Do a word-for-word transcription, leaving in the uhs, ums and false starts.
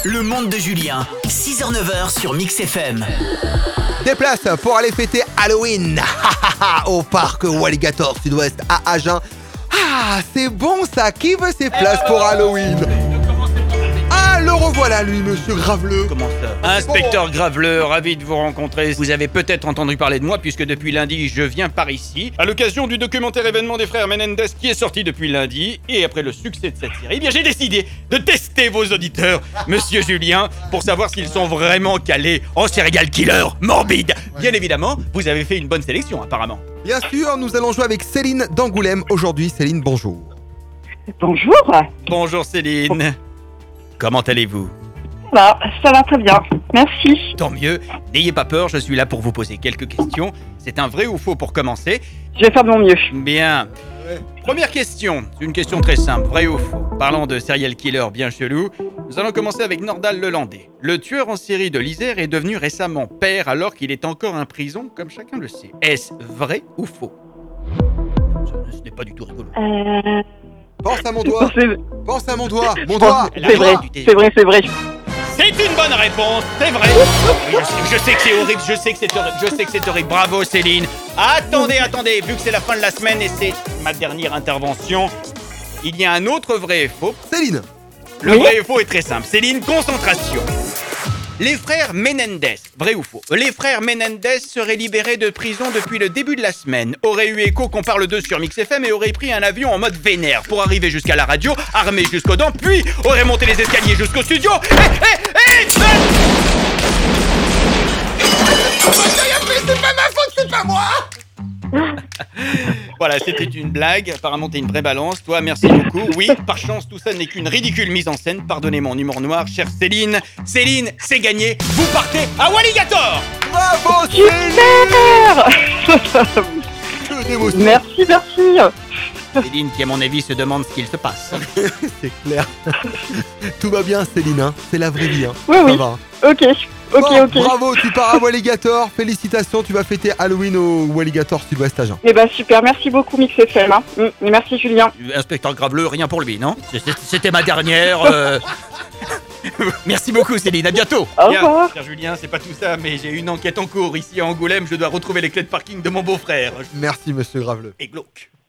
Le monde de Julien, six heures neuf heures sur Mix F M. Des places pour aller fêter Halloween au parc Walligator Sud-Ouest à Agen. Ah, c'est bon ça. Qui veut ses places pour Halloween? Ah, le revoilà lui, monsieur Graveleux. Comment ça? Inspecteur Graveleux, ravi de vous rencontrer. Vous avez peut-être entendu parler de moi puisque depuis lundi, je viens par ici à l'occasion du documentaire événement des frères Menendez qui est sorti depuis lundi. Et après le succès de cette série, eh bien j'ai décidé de tester vos auditeurs, monsieur Julien, pour savoir s'ils sont vraiment calés en serial killer morbide. Bien évidemment, vous avez fait une bonne sélection apparemment. Bien sûr, nous allons jouer avec Céline d'Angoulême aujourd'hui. Céline, bonjour. Bonjour. Bonjour Céline. Comment allez-vous? Ça va, ça va très bien. Merci. Tant mieux, n'ayez pas peur, je suis là pour vous poser quelques questions. C'est un vrai ou faux pour commencer? Je vais faire de mon mieux. Bien. Première question, c'est une question très simple, vrai ou faux? Parlant de serial killer bien chelou, nous allons commencer avec Nordal Lelandais. Le tueur en série de l'Isère est devenu récemment père alors qu'il est encore en prison, comme chacun le sait. Est-ce vrai ou faux? Ce, ce n'est pas du tout rigolo. Euh... Pense à mon doigt. C'est... Pense à mon doigt. Mon doigt. C'est vrai, c'est vrai, c'est vrai. C'est une bonne réponse, c'est vrai. Oui, je, sais, je sais que c'est horrible, je sais que c'est horrible, je sais que c'est horrible. Bravo Céline. Attendez, attendez, vu que c'est la fin de la semaine et c'est ma dernière intervention, il y a un autre vrai et faux. Céline. Le Oui. vrai et faux est très simple. Céline, concentration. Les frères Menendez, vrai ou faux? Les frères Menendez seraient libérés de prison depuis le début de la semaine, auraient eu écho qu'on parle d'eux sur Mix F M et auraient pris un avion en mode vénère pour arriver jusqu'à la radio, armés jusqu'aux dents, puis auraient monté les escaliers jusqu'au studio. Hé, hé, hé! C'est pas ma faute, c'est pas moi. Voilà, c'était une blague. Apparemment, t'es une vraie balance. Toi, merci beaucoup. Oui, par chance, tout ça n'est qu'une ridicule mise en scène. Pardonnez mon humour noir, chère Céline. Céline, c'est gagné. Vous partez à Walligator. Bravo Céline. Super. Que d'émotion. Merci, merci. Céline, qui à mon avis se demande ce qu'il se passe. C'est clair. Tout va bien Céline, hein. C'est la vraie vie. Hein. Oui, Ça oui. va. Ok, ok, Bon, ok. bravo, tu pars à Walligator. Félicitations, tu vas fêter Halloween au Walligator Sud-Ouest Agen. Eh ben super, merci beaucoup Mix F M. Hein. Mm, et merci Julien. Inspecteur Graveleux, rien pour lui, non? C'était ma dernière. euh. Merci beaucoup Céline, à bientôt. Au Bien, revoir. cher Julien, c'est pas tout ça, mais j'ai une enquête en cours ici à Angoulême. Je dois retrouver les clés de parking de mon beau-frère. Merci monsieur Graveleux. Et glauque.